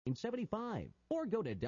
75 or go to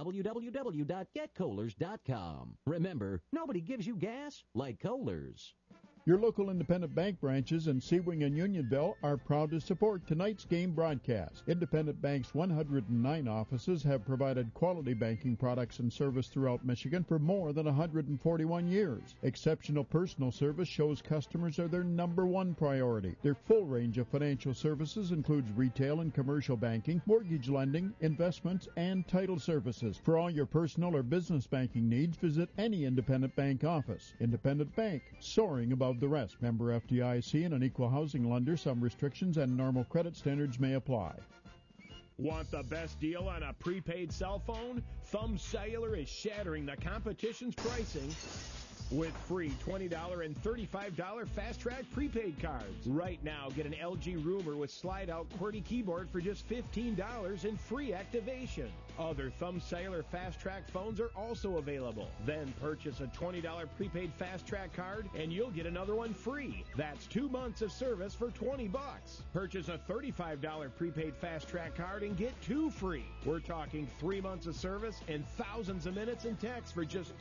www.getkohlers.com. Remember, nobody gives you gas like Kohlers. Your local independent bank branches in Sebring and Unionville are proud to support tonight's game broadcast. Independent Bank's 109 offices have provided quality banking products and service throughout Michigan for more than 141 years. Exceptional personal service shows customers are their number one priority. Their full range of financial services includes retail and commercial banking, mortgage lending, investments, and title services. For all your personal or business banking needs, visit any independent bank office. Independent Bank, soaring above the rest. Member FDIC and an equal housing lender. Some restrictions and normal credit standards may apply. Want the best deal on a prepaid cell phone? Thumb Cellular is shattering the competition's pricing with free $20 and $35 Fast Track prepaid cards. Right now, get an LG Rumor with slide-out QWERTY keyboard for just $15 and free activation. Other Thumb Cellular Fast Track phones are also available. Then purchase a $20 prepaid Fast Track card and you'll get another one free. That's 2 months of service for $20. Purchase a $35 prepaid Fast Track card and get 2 free. We're talking 3 months of service and thousands of minutes and texts for just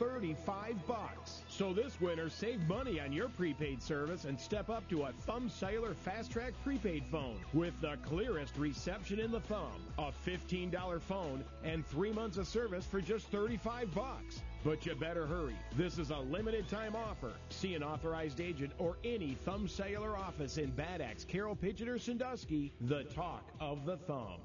$35. So this winter, save money on your prepaid service and step up to a Thumb Cellular Fast Track prepaid phone with the clearest reception in the thumb. A $15 phone and 3 months of service for just $35. But you better hurry. This is a limited time offer. See an authorized agent or any Thumb Cellular office in Bad Axe, Carroll, Pigeon, or Sandusky. The talk of the thumb.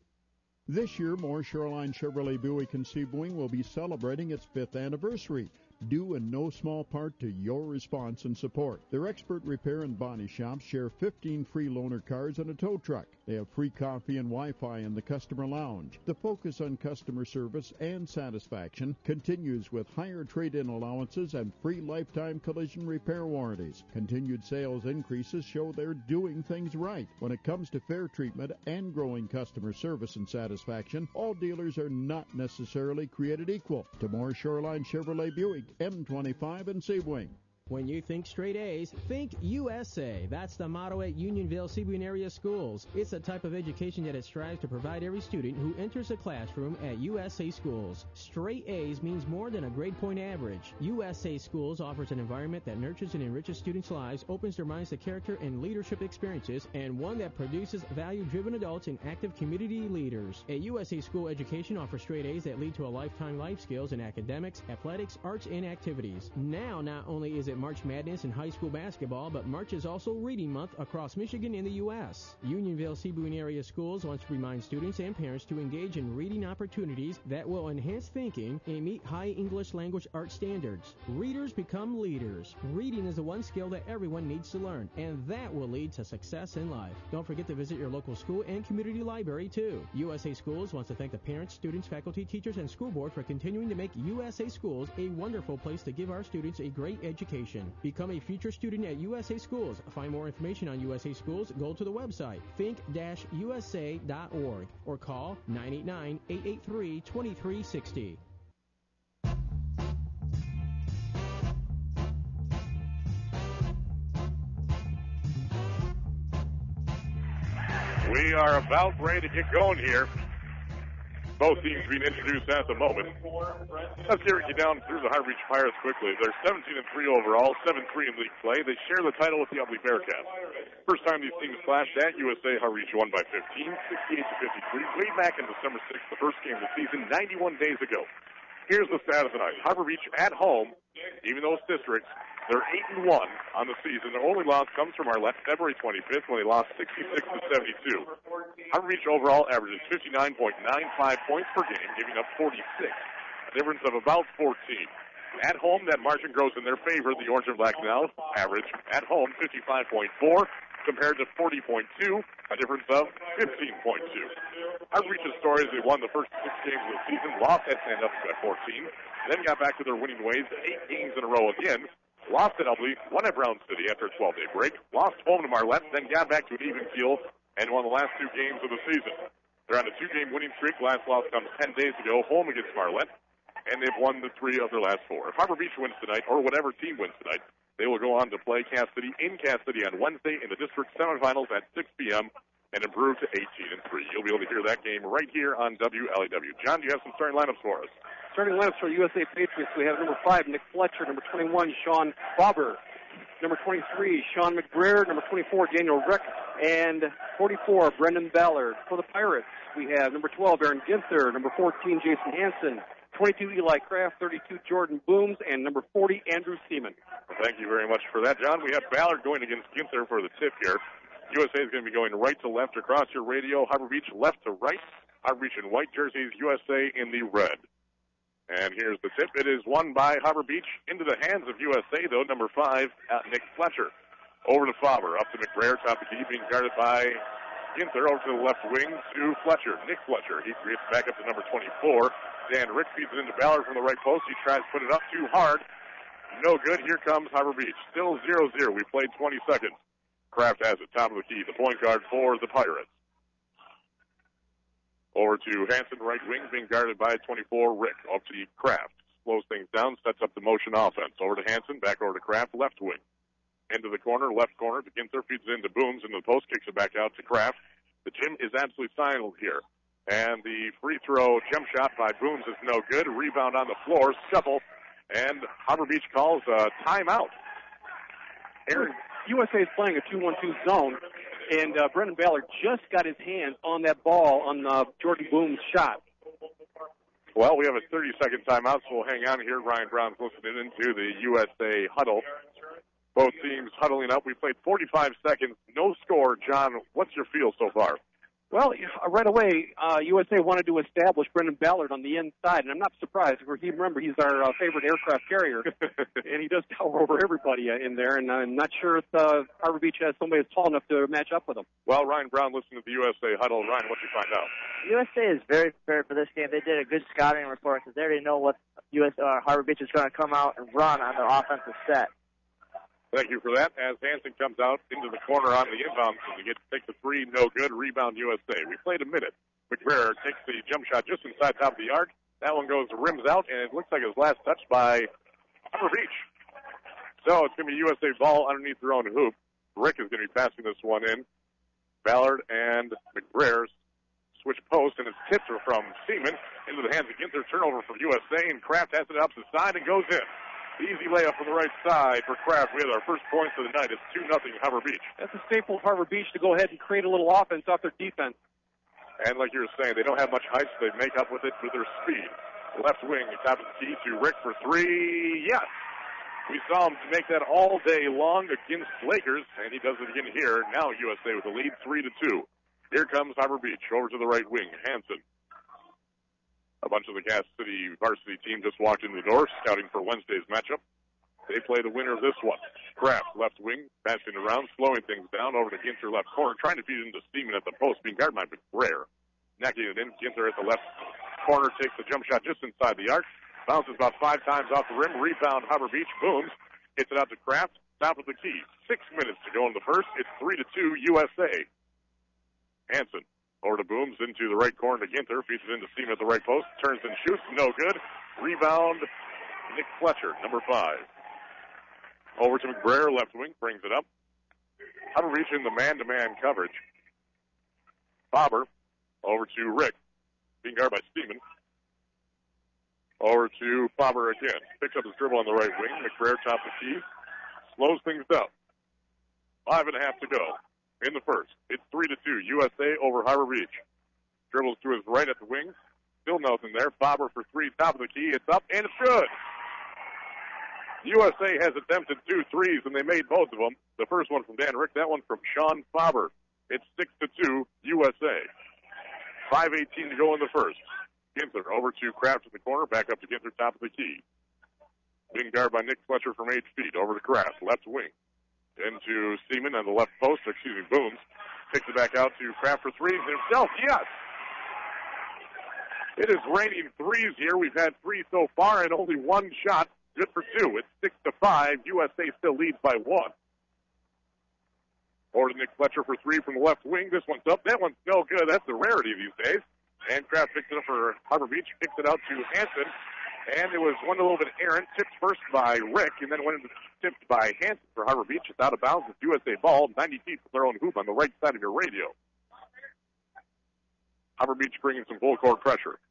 This year, Moore Shoreline Chevrolet Buick in Sebring will be celebrating its 5th anniversary, due in no small part to your response and support. Their expert repair and body shops share 15 free loaner cars and a tow truck. They have free coffee and Wi-Fi in the customer lounge. The focus on customer service and satisfaction continues with higher trade-in allowances and free lifetime collision repair warranties. Continued sales increases show they're doing things right. When it comes to fair treatment and growing customer service and satisfaction, all dealers are not necessarily created equal. To Moore Shoreline Chevrolet Buick, M25 in Sebring. When you think straight A's, think USA. That's the motto at Unionville Sebring area schools. It's a type of education that it strives to provide every student who enters a classroom at USA schools. Straight A's means more than a grade point average. USA schools offers an environment that nurtures and enriches students' lives, opens their minds to character and leadership experiences, and one that produces value-driven adults and active community leaders. A USA school education offers straight A's that lead to a lifetime life skills in academics, athletics, arts, and activities. Now, not only is it March Madness in high school basketball, but March is also Reading Month across Michigan and the U.S. Unionville Sebring area schools wants to remind students and parents to engage in reading opportunities that will enhance thinking and meet high English language art standards. Readers become leaders. Reading is the one skill that everyone needs to learn, and that will lead to success in life. Don't forget to visit your local school and community library, too. USA Schools wants to thank the parents, students, faculty, teachers, and school board for continuing to make USA Schools a wonderful place to give our students a great education. Become a future student at USA Schools. Find more information on USA Schools. Go to the website, think-usa.org, or call 989-883-2360. We are about ready to get going here. Both teams being introduced at the moment. Let's carry you down through the High Reach Pirates quickly. They're 17-3 overall, 7-3 in league play. They share the title with the Ubly Bearcats. First time these teams clashed at USA, High Reach won by 15, 68-53. Way back in December 6th, the first game of the season, 91 days ago. Here's the stat of the night. Harbor Beach at home, even though it's districts, they're 8-1 on the season. Their only loss comes from Marlette, February 25th, when they lost 66-72. Harbor Beach overall averages 59.95 points per game, giving up 46, a difference of about 14. At home, that margin grows in their favor. The Orange and Black now average at home 55.4 compared to 40.2, a difference of 15.2. Harbor Beach's story is they won the first 6 games of the season, lost at Sandusky by 14, then got back to their winning ways 8 games in a row again. Lost at Ubly, won at Brown City after a 12-day break, lost home to Marlette, then got back to an even keel and won the last 2 games of the season. They're on a 2-game winning streak. Last loss comes 10 days ago, home against Marlette, and they've won the 3 of their last 4. If Harbor Beach wins tonight, or whatever team wins tonight, they will go on to play Cass City in Cass City on Wednesday in the district semifinals at 6 p.m. and improved to 18-3. You'll be able to hear that game right here on WLEW. John, do you have some starting lineups for us? Starting lineups for USA Patriots, we have number 5, Nick Fletcher, number 21, Sean Faber, number 23, Sean McBrayer, number 24, Daniel Rick, and 44, Brendan Ballard. For the Pirates, we have number 12, Aaron Ginther, number 14, Jason Hansen, 22, Eli Kraft, 32, Jordan Booms, and number 40, Andrew Seaman. Well, thank you very much for that, John. We have Ballard going against Ginther for the tip here. USA is going to be going right to left across your radio. Harbor Beach left to right. Harbor Beach in white jerseys, USA in the red. And here's the tip. It is won by Harbor Beach into the hands of USA, though, number 5, Nick Fletcher. Over to Faber, up to McBrayer, top of the key, being guarded by Ginther, over to the left wing to Fletcher. Nick Fletcher, he gets back up to number 24. Dan Rick feeds it into Ballard from the right post. He tries to put it up too hard. No good. Here comes Harbor Beach. Still 0-0. We played 20 seconds. Kraft has it, top of the key, the point guard for the Pirates. Over to Hansen, right wing, being guarded by 24, Rick. Up to Kraft. Slows things down, sets up the motion offense. Over to Hansen, back over to Kraft, left wing. Into the corner, left corner. To Ginther, feeds it into Booms, into the post, kicks it back out to Kraft. The gym is absolutely silent here. And the free throw jump shot by Booms is no good. Rebound on the floor, scuffle, and Harbor Beach calls a timeout. USA is playing a 2-1-2 zone, and Brendan Ballard just got his hands on that ball on Jordan Booms' shot. Well, we have a 30-second timeout, so we'll hang on here. Ryan Brown's listening into the USA huddle. Both teams huddling up. We played 45 seconds. No score. John, what's your feel so far? Well, right away, USA wanted to establish Brendan Ballard on the inside, and I'm not surprised. Remember, he's our favorite aircraft carrier, and he does tower over everybody in there, and I'm not sure if Harbor Beach has somebody that's tall enough to match up with him. Well, Ryan Brown listened to the USA huddle. Ryan, what did you find out? USA is very prepared for this game. They did a good scouting report because they already know what Harbor Beach is going to come out and run on their offensive set. Thank you for that. As Hansen comes out into the corner on the inbound, so he takes the three, no good. Rebound USA. We played a minute. McBrayer takes the jump shot just inside top of the arc. That one goes rims out, and it looks like it was last touched by Harbor Beach. So it's going to be USA ball underneath their own hoop. Rick is going to be passing this one in. Ballard and McBrayer switch post, and it's tipped from Seaman into the hands of Ginther. Turnover for USA, and Kraft has it up the side and goes in. Easy layup on the right side for Kraft. We have our first points of the night. It's 2-0 Harbor Beach. That's a staple of Harbor Beach to go ahead and create a little offense off their defense. And like you were saying, they don't have much height, so they make up with it with their speed. Left wing, top of the key to Rick for three. Yes! We saw him make that all day long against Lakers, and he does it again here. Now USA with the lead, 3-2. Here comes Harbor Beach over to the right wing. Hansen. A bunch of the Gas City varsity team just walked into the door, scouting for Wednesday's matchup. They play the winner of this one. Kraft, left wing, passing around, slowing things down over to Ginther, left corner, trying to feed it into Seaman at the post, being guarded by McBrayer. Necking it in. Ginther at the left corner takes the jump shot just inside the arc. Bounces about 5 times off the rim. Rebound, Harbor Beach. Booms. Gets it out to Kraft. Top of the key. 6 minutes to go in the first. It's 3-2 USA. Hansen. Over to Booms, into the right corner to Ginther. Feeds it into Seaman at the right post. Turns and shoots. No good. Rebound, Nick Fletcher, number 5. Over to McBrayer, left wing. Brings it up. Harbor Beach in the man-to-man coverage. Faber. Over to Rick. Being guarded by Seaman. Over to Faber again. Picks up his dribble on the right wing. McBrayer, top of the key. Slows things down. 5.5 to go. In the first. It's 3-2. USA over Harbor Beach. Dribbles to his right at the wing. Still nothing there. Faber for 3. Top of the key. It's up, and it's good. USA has attempted 2 threes, and they made both of them. The first one from Dan Rick. That one from Sean Faber. It's 6-2 USA. 5:18 to go in the first. Ginther over to Kraft in the corner. Back up to Ginther, top of the key. Being guarded by Nick Fletcher from 8 feet. Over to Kraft, left wing. Into Seaman on the left post, Booms. Picks it back out to Kraft for 3s himself. Yes! It is raining 3s here. We've had 3 so far and only 1 shot. Good for 2. It's 6-5. USA still leads by 1. Over to Nick Fletcher for 3 from the left wing. This one's up. That one's no good. That's the rarity these days. And Kraft picks it up for Harbor Beach. Kicks it out to Hansen. And it was one a little bit errant. Tipped first by Rick, and then went into tipped by Hansen for Harbor Beach. It's out of bounds. It's USA ball, 90 feet from their own hoop on the right side of your radio. Harbor Beach bringing some full court pressure.